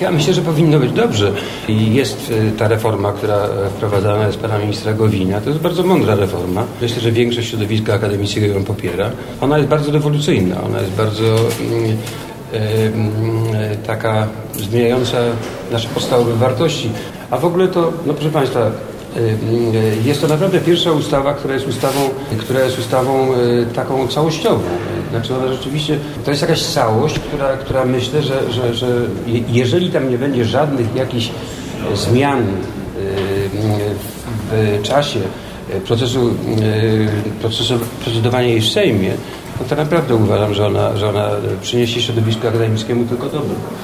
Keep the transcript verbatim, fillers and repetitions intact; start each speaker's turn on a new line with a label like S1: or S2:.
S1: Ja myślę, że powinno być dobrze. I jest ta reforma, która wprowadzana jest pana ministra Gowina. To jest bardzo mądra reforma. Myślę, że większość środowiska akademickiego ją popiera. Ona jest bardzo rewolucyjna. Ona jest bardzo mm, e, taka zmieniająca nasze podstawowe wartości. A w ogóle to, no proszę państwa, jest to naprawdę pierwsza ustawa, która jest ustawą, która jest ustawą taką całościową. Znaczy ona rzeczywiście, to jest jakaś całość, która, która myślę, że, że, że jeżeli tam nie będzie żadnych jakichś zmian w czasie procesu, procesu procedowania jej w Sejmie, no to naprawdę uważam, że ona, że ona przyniesie środowisku akademickiemu tylko dobro.